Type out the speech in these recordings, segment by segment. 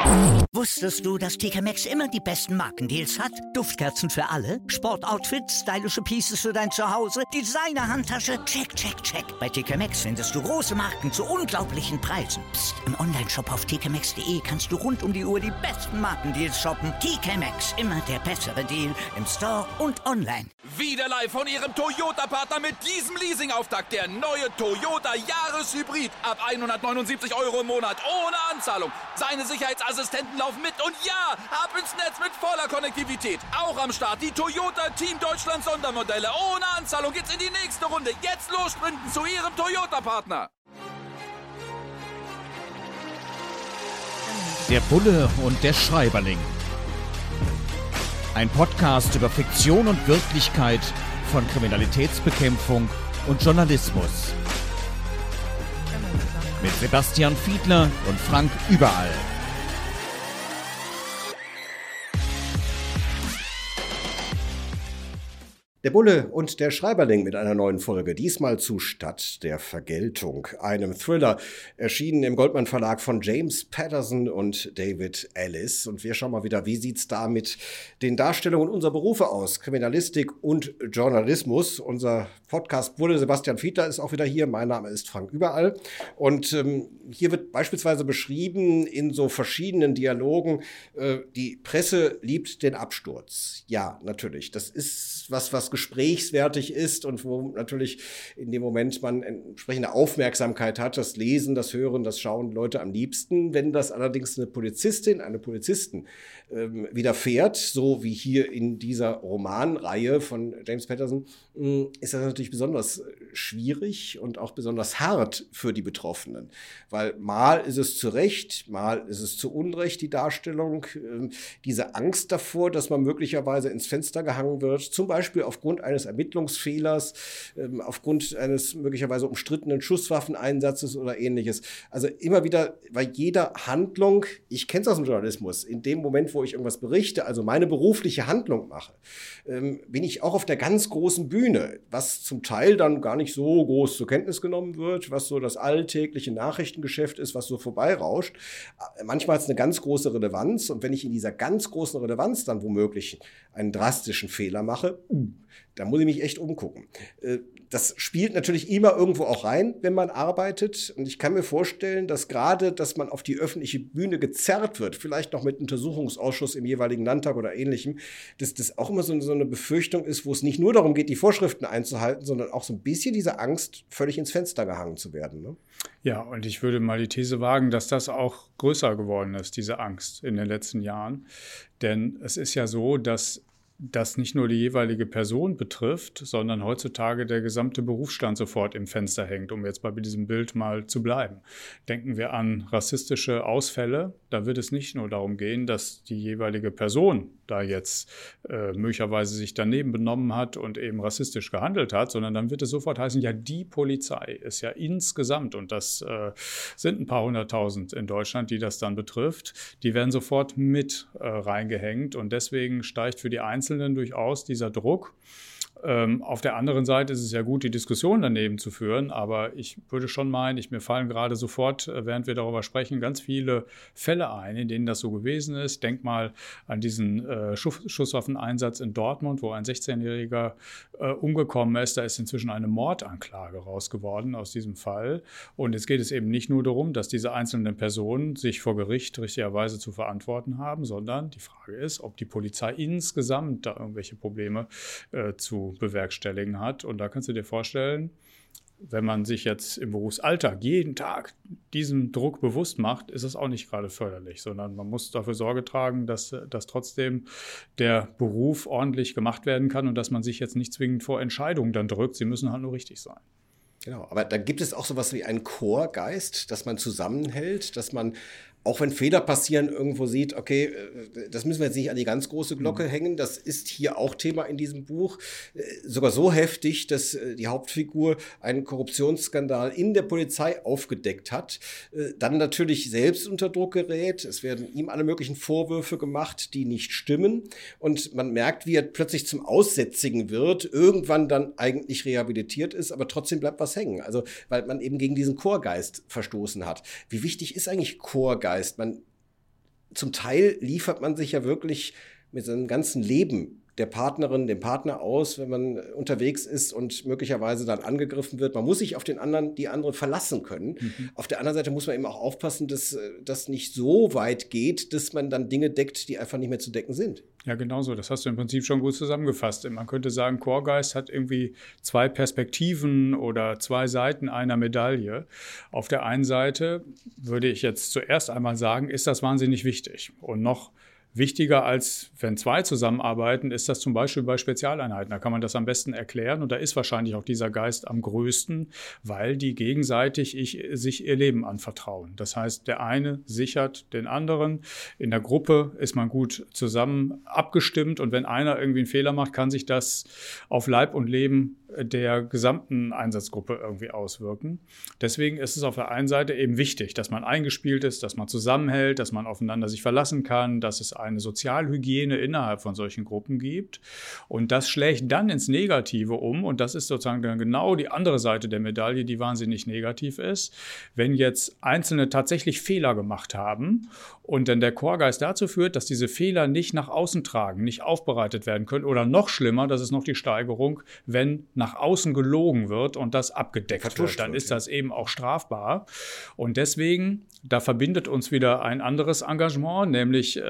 Wusstest du, dass TK Maxx immer die besten Markendeals hat? Duftkerzen für alle, Sportoutfits, stylische Pieces für dein Zuhause, Designer-Handtasche, check, check, check. Bei TK Maxx findest du große Marken zu unglaublichen Preisen. Psst. Im Onlineshop auf tkmaxx.de kannst du rund um die Uhr die besten Markendeals shoppen. TK Maxx, immer der bessere Deal im Store und online. Wieder live von Ihrem Toyota-Partner mit diesem Leasing-Auftakt. Der neue Toyota Jahreshybrid. Ab 179 € im Monat. Ohne Anzahlung. Seine Sicherheitsassistenten laufen mit. Und ja, ab ins Netz mit voller Konnektivität. Auch am Start die Toyota Team Deutschland Sondermodelle. Ohne Anzahlung geht's in die nächste Runde. Jetzt los sprinten zu Ihrem Toyota-Partner. Der Bulle und der Schreiberling. Ein Podcast über Fiktion und Wirklichkeit von Kriminalitätsbekämpfung und Journalismus. Mit Sebastian Fiedler und Frank Überall. Der Bulle und der Schreiberling mit einer neuen Folge, diesmal zu Stadt der Vergeltung, einem Thriller, erschienen im Goldmann Verlag von James Patterson und David Ellis. Und wir schauen mal wieder, wie sieht's da mit den Darstellungen unserer Berufe aus, Kriminalistik und Journalismus. Unser Podcast Bulle, Sebastian Fiedler ist auch wieder hier, mein Name ist Frank Überall. Und hier wird beispielsweise beschrieben in so verschiedenen Dialogen, die Presse liebt den Absturz. Ja, natürlich, das ist was gesprächswertig ist und wo natürlich in dem Moment man entsprechende Aufmerksamkeit hat, das Lesen, das Hören, das Schauen Leute am liebsten. Wenn das allerdings eine Polizistin, eine Polizisten widerfährt, so wie hier in dieser Romanreihe von James Patterson, ist das natürlich besonders schwierig und auch besonders hart für die Betroffenen. Weil mal ist es zu Recht, mal ist es zu Unrecht die Darstellung, diese Angst davor, dass man möglicherweise ins Fenster gehangen wird, zum Beispiel aufgrund eines Ermittlungsfehlers, aufgrund eines möglicherweise umstrittenen Schusswaffeneinsatzes oder ähnliches. Also immer wieder bei jeder Handlung, ich kenne es aus dem Journalismus, in dem Moment, wo ich irgendwas berichte, also meine berufliche Handlung mache, bin ich auch auf der ganz großen Bühne, was zum Teil dann gar nicht so groß zur Kenntnis genommen wird, was so das alltägliche Nachrichtengeschäft ist, was so vorbeirauscht. Manchmal hat es eine ganz große Relevanz und wenn ich in dieser ganz großen Relevanz dann womöglich einen drastischen Fehler mache, da muss ich mich echt umgucken. Das spielt natürlich immer irgendwo auch rein, wenn man arbeitet. Und ich kann mir vorstellen, dass gerade, dass man auf die öffentliche Bühne gezerrt wird, vielleicht noch mit Untersuchungsausschuss im jeweiligen Landtag oder Ähnlichem, dass das auch immer so eine Befürchtung ist, wo es nicht nur darum geht, die Vorschriften einzuhalten, sondern auch so ein bisschen diese Angst, völlig ins Fenster gehangen zu werden. Ne? Ja, und ich würde mal die These wagen, dass das auch größer geworden ist, diese Angst in den letzten Jahren. Denn es ist ja so, dass das nicht nur die jeweilige Person betrifft, sondern heutzutage der gesamte Berufsstand sofort im Fenster hängt, um jetzt bei diesem Bild mal zu bleiben. Denken wir an rassistische Ausfälle, da wird es nicht nur darum gehen, dass die jeweilige Person da jetzt möglicherweise sich daneben benommen hat und eben rassistisch gehandelt hat, sondern dann wird es sofort heißen, ja, die Polizei ist ja insgesamt, und das sind ein paar hunderttausend in Deutschland, die das dann betrifft, die werden sofort mit reingehängt und deswegen steigt für die Einzelnen durchaus dieser Druck. Auf der anderen Seite ist es ja gut, die Diskussion daneben zu führen, aber ich würde schon meinen, mir fallen gerade sofort, während wir darüber sprechen, ganz viele Fälle ein, in denen das so gewesen ist. Denk mal an diesen Schusswaffeneinsatz in Dortmund, wo ein 16-Jähriger umgekommen ist. Da ist inzwischen eine Mordanklage raus geworden aus diesem Fall. Und jetzt geht es eben nicht nur darum, dass diese einzelnen Personen sich vor Gericht richtigerweise zu verantworten haben, sondern die Frage ist, ob die Polizei insgesamt da irgendwelche Probleme zu bewerkstelligen hat. Und da kannst du dir vorstellen, wenn man sich jetzt im Berufsalltag jeden Tag diesem Druck bewusst macht, ist es auch nicht gerade förderlich, sondern man muss dafür Sorge tragen, dass trotzdem der Beruf ordentlich gemacht werden kann und dass man sich jetzt nicht zwingend vor Entscheidungen dann drückt. Sie müssen halt nur richtig sein. Genau, aber da gibt es auch sowas wie einen Chorgeist, dass man zusammenhält, dass man, auch wenn Fehler passieren, irgendwo sieht, okay, das müssen wir jetzt nicht an die ganz große Glocke hängen. Das ist hier auch Thema in diesem Buch. Sogar so heftig, dass die Hauptfigur einen Korruptionsskandal in der Polizei aufgedeckt hat. Dann natürlich selbst unter Druck gerät. Es werden ihm alle möglichen Vorwürfe gemacht, die nicht stimmen. Und man merkt, wie er plötzlich zum Aussätzigen wird, irgendwann dann eigentlich rehabilitiert ist, aber trotzdem bleibt was hängen. Also, weil man eben gegen diesen Chorgeist verstoßen hat. Wie wichtig ist eigentlich Chorgeist? Man zum Teil liefert man sich ja wirklich mit seinem ganzen Leben der Partnerin, dem Partner aus, wenn man unterwegs ist und möglicherweise dann angegriffen wird. Man muss sich auf die andere verlassen können. Auf der anderen Seite muss man eben auch aufpassen, dass das nicht so weit geht, dass man dann Dinge deckt, die einfach nicht mehr zu decken sind. Ja, genau so. Das hast du im Prinzip schon gut zusammengefasst. Man könnte sagen, Korpsgeist hat irgendwie zwei Perspektiven oder zwei Seiten einer Medaille. Auf der einen Seite würde ich jetzt zuerst einmal sagen, ist das wahnsinnig wichtig. Und noch wichtiger als wenn zwei zusammenarbeiten, ist das zum Beispiel bei Spezialeinheiten. Da kann man das am besten erklären und da ist wahrscheinlich auch dieser Geist am größten, weil die gegenseitig sich ihr Leben anvertrauen. Das heißt, der eine sichert den anderen. In der Gruppe ist man gut zusammen abgestimmt und wenn einer irgendwie einen Fehler macht, kann sich das auf Leib und Leben der gesamten Einsatzgruppe irgendwie auswirken. Deswegen ist es auf der einen Seite eben wichtig, dass man eingespielt ist, dass man zusammenhält, dass man aufeinander sich verlassen kann, dass es eine Sozialhygiene innerhalb von solchen Gruppen gibt. Und das schlägt dann ins Negative um. Und das ist sozusagen dann genau die andere Seite der Medaille, die wahnsinnig negativ ist. Wenn jetzt Einzelne tatsächlich Fehler gemacht haben und dann der Korpsgeist dazu führt, dass diese Fehler nicht nach außen tragen, nicht aufbereitet werden können oder noch schlimmer, das ist noch die Steigerung, wenn nach außen gelogen wird und das abgedeckt wird, dann ist das eben auch strafbar. Und deswegen, da verbindet uns wieder ein anderes Engagement, nämlich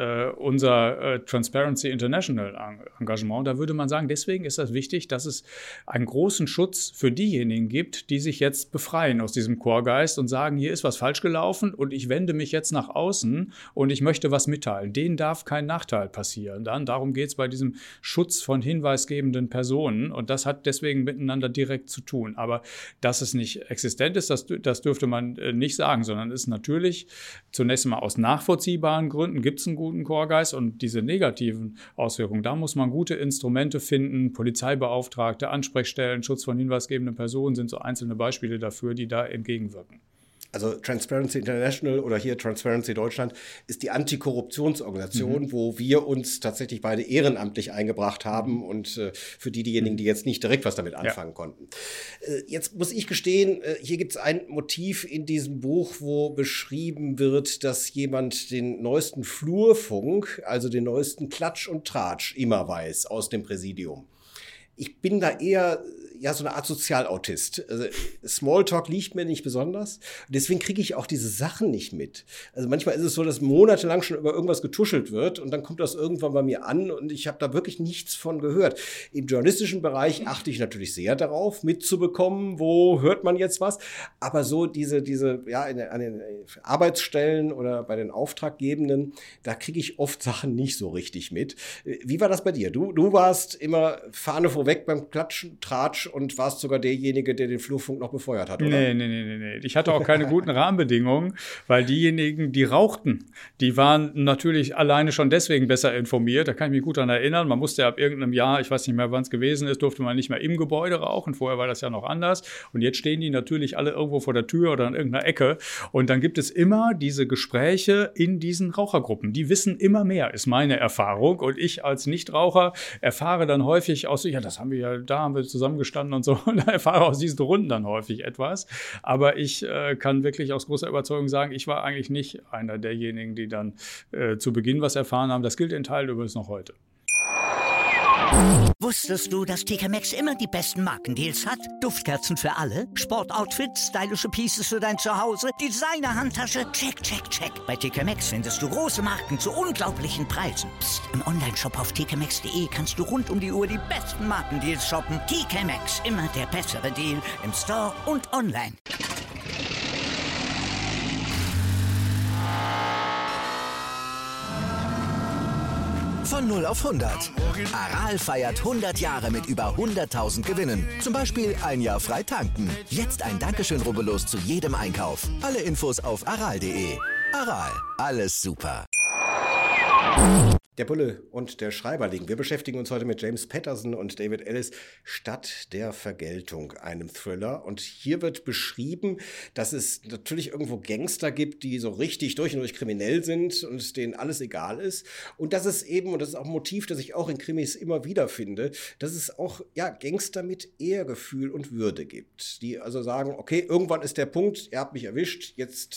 unser Transparency International Engagement. Da würde man sagen, deswegen ist das wichtig, dass es einen großen Schutz für diejenigen gibt, die sich jetzt befreien aus diesem Korpsgeist und sagen, hier ist was falsch gelaufen und ich wende mich jetzt nach außen und ich möchte was mitteilen. Denen darf kein Nachteil passieren. Darum geht es bei diesem Schutz von hinweisgebenden Personen und das hat deswegen miteinander direkt zu tun. Aber dass es nicht existent ist, das dürfte man nicht sagen, sondern ist natürlich zunächst mal aus nachvollziehbaren Gründen gibt es einen guten Korpsgeist und diese negativen Auswirkungen, da muss man gute Instrumente finden, Polizeibeauftragte, Ansprechstellen, Schutz von hinweisgebenden Personen sind so einzelne Beispiele dafür, die da entgegenwirken. Also Transparency International oder hier Transparency Deutschland ist die Antikorruptionsorganisation, wo wir uns tatsächlich beide ehrenamtlich eingebracht haben und für diejenigen, die jetzt nicht direkt was damit anfangen konnten. Jetzt muss ich gestehen, hier gibt es ein Motiv in diesem Buch, wo beschrieben wird, dass jemand den neuesten Flurfunk, also den neuesten Klatsch und Tratsch immer weiß aus dem Präsidium. Ich bin da eher so eine Art Sozialautist. Also Smalltalk liegt mir nicht besonders. Und deswegen kriege ich auch diese Sachen nicht mit. Also manchmal ist es so, dass monatelang schon über irgendwas getuschelt wird und dann kommt das irgendwann bei mir an und ich habe da wirklich nichts von gehört. Im journalistischen Bereich achte ich natürlich sehr darauf, mitzubekommen, wo hört man jetzt was. Aber so an den Arbeitsstellen oder bei den Auftraggebenden, da kriege ich oft Sachen nicht so richtig mit. Wie war das bei dir? Du warst immer Fahne vorweg beim Klatschen, Tratsch und warst sogar derjenige, der den Flurfunk noch befeuert hat, oder? Nee. Ich hatte auch keine guten Rahmenbedingungen, weil diejenigen, die rauchten, die waren natürlich alleine schon deswegen besser informiert. Da kann ich mich gut daran erinnern. Man musste ab irgendeinem Jahr, ich weiß nicht mehr, wann es gewesen ist, durfte man nicht mehr im Gebäude rauchen. Vorher war das ja noch anders. Und jetzt stehen die natürlich alle irgendwo vor der Tür oder an irgendeiner Ecke. Und dann gibt es immer diese Gespräche in diesen Rauchergruppen. Die wissen immer mehr, ist meine Erfahrung. Und ich als Nichtraucher erfahre dann häufig aus, da haben wir zusammengestanden und so. Und da erfahre aus diesen Runden dann häufig etwas. Aber ich kann wirklich aus großer Überzeugung sagen, ich war eigentlich nicht einer derjenigen, die dann zu Beginn was erfahren haben. Das gilt in Teilen übrigens noch heute. Wusstest du, dass TK Maxx immer die besten Markendeals hat? Duftkerzen für alle, Sportoutfits, stylische Pieces für dein Zuhause, Designer-Handtasche, check, check, check. Bei TK Maxx findest du große Marken zu unglaublichen Preisen. Psst. Im Onlineshop auf tkmaxx.de kannst du rund um die Uhr die besten Markendeals shoppen. TK Maxx, immer der bessere Deal im Store und online. Von 0 auf 100. Aral feiert 100 Jahre mit über 100.000 Gewinnen. Zum Beispiel ein Jahr frei tanken. Jetzt ein Dankeschön, rubbellos zu jedem Einkauf. Alle Infos auf aral.de. Aral, alles super. Der Bulle und der Schreiberling. Wir beschäftigen uns heute mit James Patterson und David Ellis, Stadt der Vergeltung, einem Thriller. Und hier wird beschrieben, dass es natürlich irgendwo Gangster gibt, die so richtig durch und durch kriminell sind und denen alles egal ist. Und dass es eben, und das ist auch ein Motiv, das ich auch in Krimis immer wieder finde, dass es auch Gangster mit Ehrgefühl und Würde gibt. Die also sagen, okay, irgendwann ist der Punkt, ihr habt mich erwischt, jetzt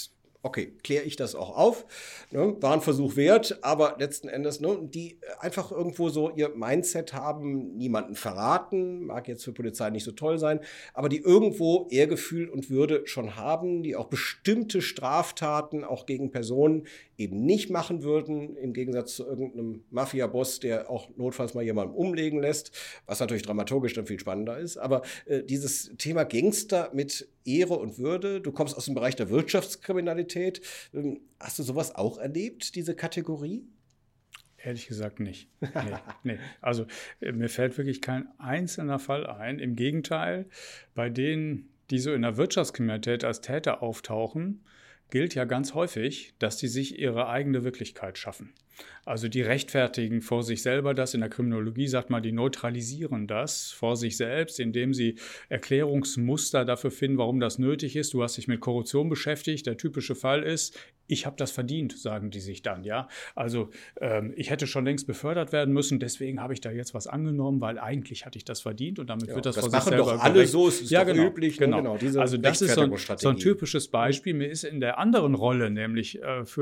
okay, kläre ich das auch auf. Ne? War ein Versuch wert, aber letzten Endes, ne, die einfach irgendwo so ihr Mindset haben, niemanden verraten, mag jetzt für Polizei nicht so toll sein, aber die irgendwo Ehrgefühl und Würde schon haben, die auch bestimmte Straftaten auch gegen Personen eben nicht machen würden, im Gegensatz zu irgendeinem Mafia-Boss, der auch notfalls mal jemanden umlegen lässt, was natürlich dramaturgisch dann viel spannender ist. Aber dieses Thema Gangster mit Ehre und Würde, du kommst aus dem Bereich der Wirtschaftskriminalität. Hast du sowas auch erlebt, diese Kategorie? Ehrlich gesagt nicht. Nee. Also mir fällt wirklich kein einzelner Fall ein. Im Gegenteil, bei denen, die so in der Wirtschaftskriminalität als Täter auftauchen, gilt ja ganz häufig, dass die sich ihre eigene Wirklichkeit schaffen. Also die rechtfertigen vor sich selber das, in der Kriminologie sagt man, die neutralisieren das vor sich selbst, indem sie Erklärungsmuster dafür finden, warum das nötig ist. Du hast dich mit Korruption beschäftigt, der typische Fall ist, ich habe das verdient, sagen die sich dann, ja. Also ich hätte schon längst befördert werden müssen, deswegen habe ich da jetzt was angenommen, weil eigentlich hatte ich das verdient und damit wird das vor sich selber machen doch alle so, es ist ja, doch genau, üblich. Genau. Diese also das ist so ein typisches Beispiel. Mir ist in der anderen Rolle, nämlich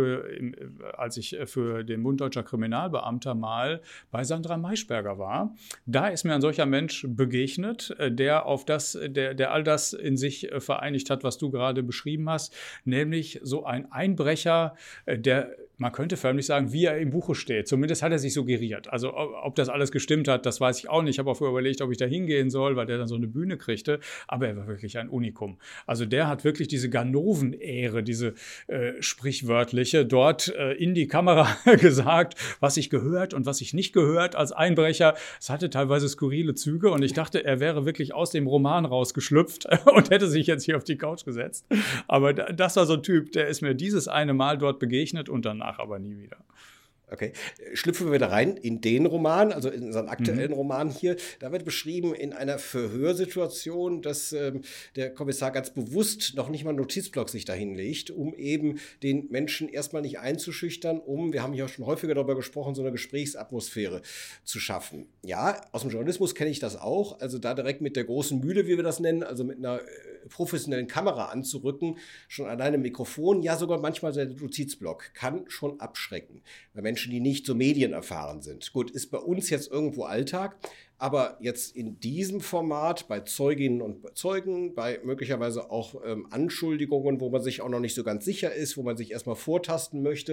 als ich für den Bund Deutscher Kriminalbeamter mal bei Sandra Maischberger war, da ist mir ein solcher Mensch begegnet, der all das in sich vereinigt hat, was du gerade beschrieben hast, nämlich so ein Einbrecher, der, man könnte förmlich sagen, wie er im Buche steht. Zumindest hat er sich suggeriert. Also ob das alles gestimmt hat, das weiß ich auch nicht. Ich habe auch vorher überlegt, ob ich da hingehen soll, weil der dann so eine Bühne kriegte. Aber er war wirklich ein Unikum. Also der hat wirklich diese Ganoven-Ehre, diese sprichwörtliche, dort in die Kamera gesagt, was ich gehört und was ich nicht gehört als Einbrecher. Es hatte teilweise skurrile Züge und ich dachte, er wäre wirklich aus dem Roman rausgeschlüpft und hätte sich jetzt hier auf die Couch gesetzt. Aber das war so ein Typ, der ist mir dieses eine Mal dort begegnet und danach aber nie wieder. Okay, schlüpfen wir wieder rein in den Roman, also in unseren aktuellen Roman hier. Da wird beschrieben in einer Verhörsituation, dass der Kommissar ganz bewusst noch nicht mal einen Notizblock sich dahin legt, um eben den Menschen erstmal nicht einzuschüchtern, wir haben ja schon häufiger darüber gesprochen, so eine Gesprächsatmosphäre zu schaffen. Ja, aus dem Journalismus kenne ich das auch, also da direkt mit der großen Mühle, wie wir das nennen, also mit einer professionellen Kamera anzurücken, schon alleine Mikrofon, ja sogar manchmal der Notizblock, kann schon abschrecken. Bei Menschen, die nicht so medienerfahren sind. Gut, ist bei uns jetzt irgendwo Alltag, aber jetzt in diesem Format bei Zeuginnen und Zeugen, bei möglicherweise auch Anschuldigungen, wo man sich auch noch nicht so ganz sicher ist, wo man sich erstmal vortasten möchte,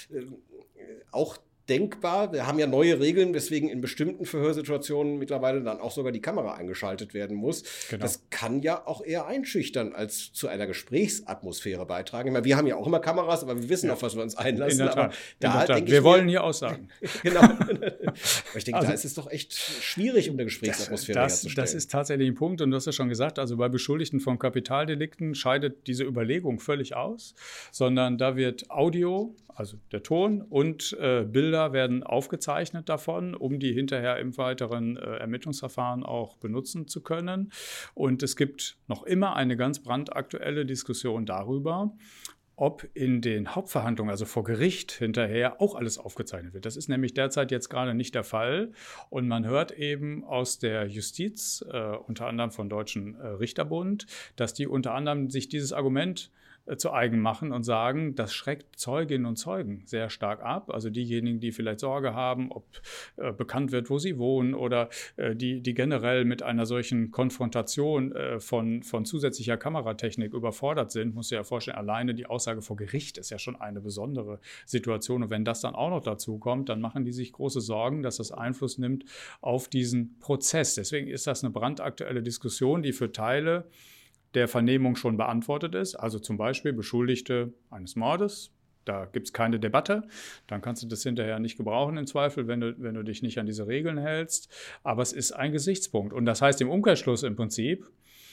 auch denkbar. Wir haben ja neue Regeln, weswegen in bestimmten Verhörsituationen mittlerweile dann auch sogar die Kamera eingeschaltet werden muss. Genau. Das kann ja auch eher einschüchtern, als zu einer Gesprächsatmosphäre beitragen. Ich meine, wir haben ja auch immer Kameras, aber wir wissen, auf was wir uns einlassen. In der Tat. Aber da wir wollen hier aussagen. Genau. Aber ich denke, da ist es doch echt schwierig, um eine Gesprächsatmosphäre herzustellen. Das ist tatsächlich ein Punkt, und du hast ja schon gesagt, also bei Beschuldigten von Kapitaldelikten scheidet diese Überlegung völlig aus, sondern da wird Audio, also der Ton und Bilder werden aufgezeichnet davon, um die hinterher im weiteren Ermittlungsverfahren auch benutzen zu können. Und es gibt noch immer eine ganz brandaktuelle Diskussion darüber, ob in den Hauptverhandlungen, also vor Gericht hinterher, auch alles aufgezeichnet wird. Das ist nämlich derzeit jetzt gerade nicht der Fall. Und man hört eben aus der Justiz, unter anderem vom Deutschen Richterbund, dass die unter anderem sich dieses Argument zu eigen machen und sagen, das schreckt Zeuginnen und Zeugen sehr stark ab. Also diejenigen, die vielleicht Sorge haben, ob bekannt wird, wo sie wohnen, oder die generell mit einer solchen Konfrontation von zusätzlicher Kameratechnik überfordert sind, muss ich ja vorstellen, alleine die Aussage vor Gericht ist ja schon eine besondere Situation. Und wenn das dann auch noch dazu kommt, dann machen die sich große Sorgen, dass das Einfluss nimmt auf diesen Prozess. Deswegen ist das eine brandaktuelle Diskussion, die für Teile der Vernehmung schon beantwortet ist, also zum Beispiel Beschuldigte eines Mordes, da gibt es keine Debatte, dann kannst du das hinterher nicht gebrauchen im Zweifel, wenn du dich nicht an diese Regeln hältst, aber es ist ein Gesichtspunkt und das heißt im Umkehrschluss im Prinzip,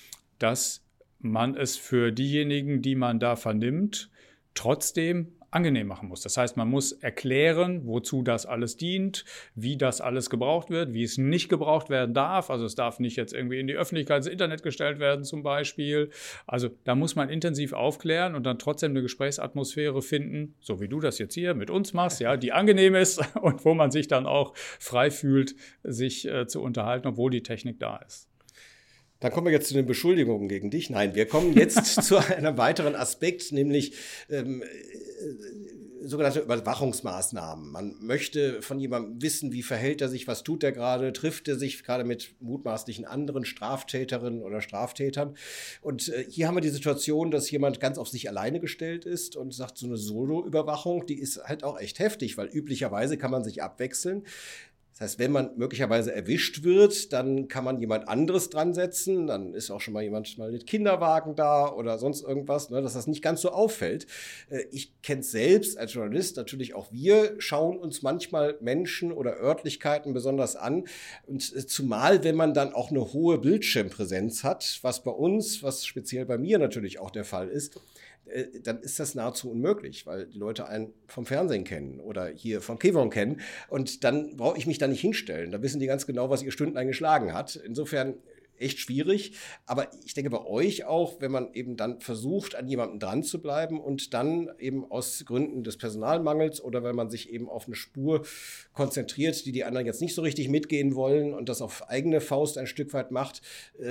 dass man es für diejenigen, die man da vernimmt, trotzdem angenehm machen muss. Das heißt, man muss erklären, wozu das alles dient, wie das alles gebraucht wird, wie es nicht gebraucht werden darf. Also es darf nicht jetzt irgendwie in die Öffentlichkeit ins Internet gestellt werden zum Beispiel. Also da muss man intensiv aufklären und dann trotzdem eine Gesprächsatmosphäre finden, so wie du das jetzt hier mit uns machst, ja, die angenehm ist und wo man sich dann auch frei fühlt, sich zu unterhalten, obwohl die Technik da ist. Dann kommen wir jetzt zu den Beschuldigungen gegen dich. Nein, wir kommen jetzt zu einem weiteren Aspekt, nämlich sogenannte Überwachungsmaßnahmen. Man möchte von jemandem wissen, wie verhält er sich, was tut er gerade, trifft er sich gerade mit mutmaßlichen anderen Straftäterinnen oder Straftätern. Und hier haben wir die Situation, dass jemand ganz auf sich alleine gestellt ist und sagt, so eine Solo-Überwachung, die ist halt auch echt heftig, weil üblicherweise kann man sich abwechseln. Das heißt, wenn man möglicherweise erwischt wird, dann kann man jemand anderes dran setzen. Dann ist auch schon mal jemand mit Kinderwagen da oder sonst irgendwas, ne, dass das nicht ganz so auffällt. Ich kenne es selbst als Journalist, natürlich auch wir schauen uns manchmal Menschen oder Örtlichkeiten besonders an. Und zumal, wenn man dann auch eine hohe Bildschirmpräsenz hat, was bei uns, was speziell bei mir natürlich auch der Fall ist, dann ist das nahezu unmöglich, weil die Leute einen vom Fernsehen kennen oder hier von Kevon kennen. Und dann brauche ich mich da nicht hinstellen. Da wissen die ganz genau, was ihr Stündlein geschlagen hat. Insofern echt schwierig. Aber ich denke bei euch auch, wenn man eben dann versucht, an jemanden dran zu bleiben und dann eben aus Gründen des Personalmangels oder weil man sich eben auf eine Spur konzentriert, die anderen jetzt nicht so richtig mitgehen wollen und das auf eigene Faust ein Stück weit macht,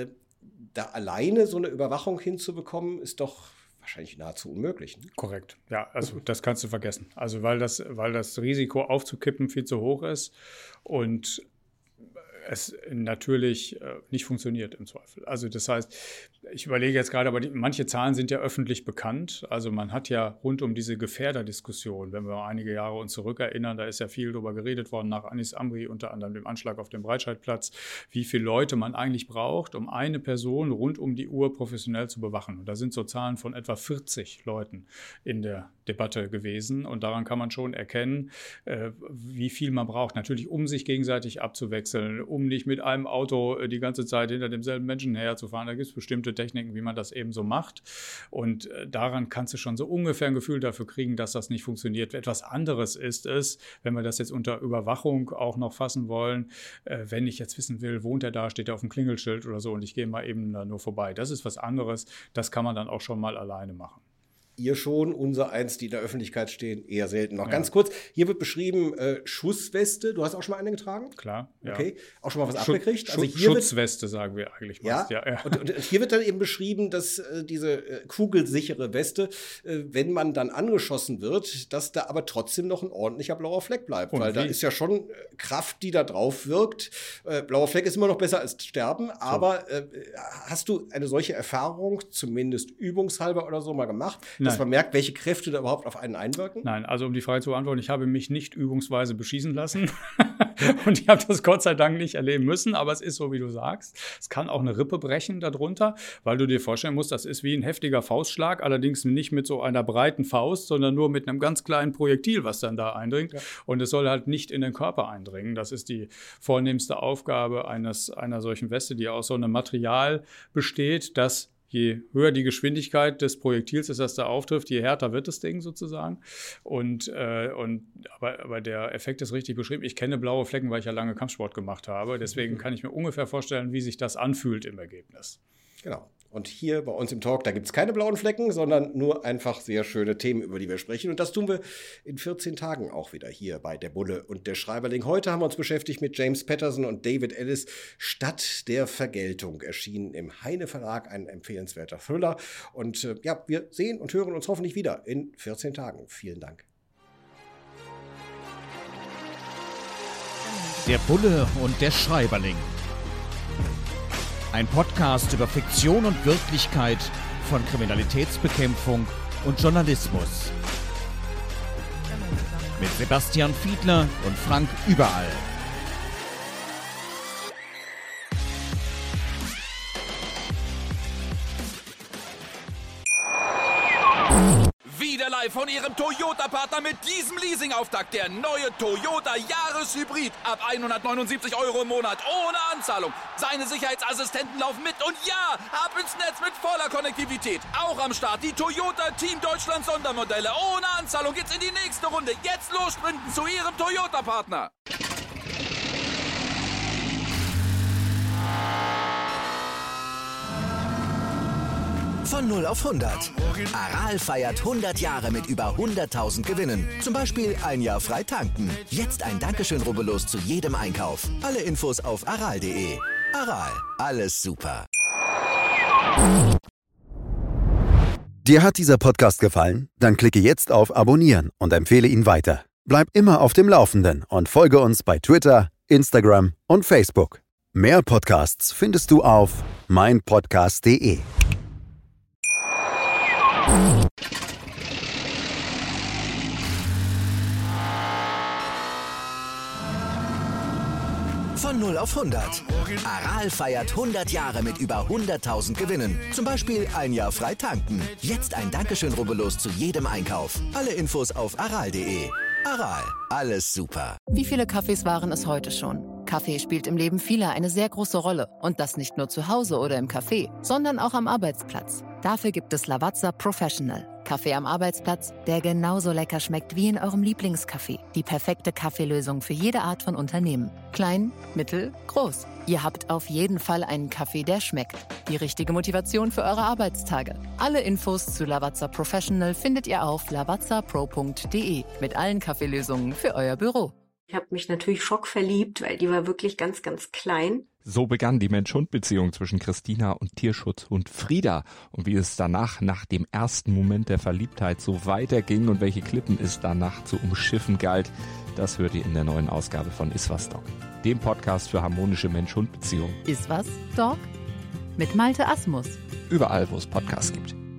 da alleine so eine Überwachung hinzubekommen, ist doch wahrscheinlich nahezu unmöglich. Ne? Korrekt. Ja, also das kannst du vergessen. Also weil das Risiko aufzukippen viel zu hoch ist und es natürlich nicht funktioniert im Zweifel. Also das heißt, ich überlege jetzt gerade, aber manche Zahlen sind ja öffentlich bekannt. Also man hat ja rund um diese Gefährderdiskussion, wenn wir einige Jahre uns zurückerinnern, da ist ja viel darüber geredet worden nach Anis Amri, unter anderem dem Anschlag auf dem Breitscheidplatz, wie viele Leute man eigentlich braucht, um eine Person rund um die Uhr professionell zu bewachen. Und da sind so Zahlen von etwa 40 Leuten in der Debatte gewesen. Und daran kann man schon erkennen, wie viel man braucht. Natürlich, um sich gegenseitig abzuwechseln, um nicht mit einem Auto die ganze Zeit hinter demselben Menschen herzufahren. Da gibt es bestimmte Techniken, wie man das eben so macht. Und daran kannst du schon so ungefähr ein Gefühl dafür kriegen, dass das nicht funktioniert. Etwas anderes ist es, wenn wir das jetzt unter Überwachung auch noch fassen wollen, wenn ich jetzt wissen will, wohnt er da, steht er auf dem Klingelschild oder so und ich gehe mal eben da nur vorbei. Das ist was anderes. Das kann man dann auch schon mal alleine machen. Ihr schon, unser eins, die in der Öffentlichkeit stehen, eher selten. Noch ganz kurz, hier wird beschrieben Schussweste. Du hast auch schon mal eine getragen? Klar, ja. Okay, auch schon mal was abgekriegt? Also hier Schutzweste sagen wir eigentlich meist. Ja? Und hier wird dann eben beschrieben, dass diese kugelsichere Weste, wenn man dann angeschossen wird, dass da aber trotzdem noch ein ordentlicher blauer Fleck bleibt. Weil da ist ja schon Kraft, die da drauf wirkt. Blauer Fleck ist immer noch besser als Sterben. So. Aber hast du eine solche Erfahrung, zumindest übungshalber oder so, mal gemacht? Dass man merkt, welche Kräfte da überhaupt auf einen einwirken? Nein, also um die Frage zu beantworten, ich habe mich nicht übungsweise beschießen lassen und ich habe das Gott sei Dank nicht erleben müssen, aber es ist so, wie du sagst. Es kann auch eine Rippe brechen darunter, weil du dir vorstellen musst, das ist wie ein heftiger Faustschlag, allerdings nicht mit so einer breiten Faust, sondern nur mit einem ganz kleinen Projektil, was dann da eindringt. Ja. Und es soll halt nicht in den Körper eindringen. Das ist die vornehmste Aufgabe einer solchen Weste, die aus so einem Material besteht, das je höher die Geschwindigkeit des Projektils ist, das da auftrifft, je härter wird das Ding sozusagen. Aber der Effekt ist richtig beschrieben. Ich kenne blaue Flecken, weil ich ja lange Kampfsport gemacht habe. Deswegen kann ich mir ungefähr vorstellen, wie sich das anfühlt im Ergebnis. Genau. Und hier bei uns im Talk, da gibt es keine blauen Flecken, sondern nur einfach sehr schöne Themen, über die wir sprechen. Und das tun wir in 14 Tagen auch wieder hier bei Der Bulle und der Schreiberling. Heute haben wir uns beschäftigt mit James Patterson und David Ellis. Stadt der Vergeltung, erschienen im Heine Verlag, ein empfehlenswerter Thriller. Und wir sehen und hören uns hoffentlich wieder in 14 Tagen. Vielen Dank. Der Bulle und der Schreiberling. Ein Podcast über Fiktion und Wirklichkeit von Kriminalitätsbekämpfung und Journalismus. Mit Sebastian Fiedler und Frank Überall. Live von Ihrem Toyota-Partner mit diesem Leasing-Auftakt. Der neue Toyota Jahreshybrid. Ab 179 € im Monat. Ohne Anzahlung. Seine Sicherheitsassistenten laufen mit. Und ja, ab ins Netz mit voller Konnektivität. Auch am Start die Toyota Team Deutschland Sondermodelle. Ohne Anzahlung geht's in die nächste Runde. Jetzt los sprinten zu Ihrem Toyota-Partner. Von 0 auf 100. Aral feiert 100 Jahre mit über 100.000 Gewinnen. Zum Beispiel ein Jahr frei tanken. Jetzt ein Dankeschön, rubbellos zu jedem Einkauf. Alle Infos auf aral.de. Aral, alles super. Dir hat dieser Podcast gefallen? Dann klicke jetzt auf Abonnieren und empfehle ihn weiter. Bleib immer auf dem Laufenden und folge uns bei Twitter, Instagram und Facebook. Mehr Podcasts findest du auf meinpodcast.de. Von 0 auf 100. Aral feiert 100 Jahre mit über 100.000 Gewinnen. Zum Beispiel ein Jahr frei tanken. Jetzt ein Dankeschön, rubbellos zu jedem Einkauf. Alle Infos auf aral.de. Aral, alles super. Wie viele Kaffees waren es heute schon? Kaffee spielt im Leben vieler eine sehr große Rolle. Und das nicht nur zu Hause oder im Café, sondern auch am Arbeitsplatz. Dafür gibt es Lavazza Professional. Kaffee am Arbeitsplatz, der genauso lecker schmeckt wie in eurem Lieblingscafé. Die perfekte Kaffeelösung für jede Art von Unternehmen. Klein, mittel, groß. Ihr habt auf jeden Fall einen Kaffee, der schmeckt. Die richtige Motivation für eure Arbeitstage. Alle Infos zu Lavazza Professional findet ihr auf lavazzapro.de mit allen Kaffeelösungen für euer Büro. Ich habe mich natürlich schockverliebt, weil die war wirklich ganz, ganz klein. So begann die Mensch-Hund-Beziehung zwischen Christina und Tierschutzhund Frieda. Und wie es danach, nach dem ersten Moment der Verliebtheit, so weiterging und welche Klippen es danach zu umschiffen galt, das hört ihr in der neuen Ausgabe von Iswas Dog, dem Podcast für harmonische Mensch-Hund-Beziehungen. Iswas Dog? Mit Malte Asmus. Überall, wo es Podcasts gibt.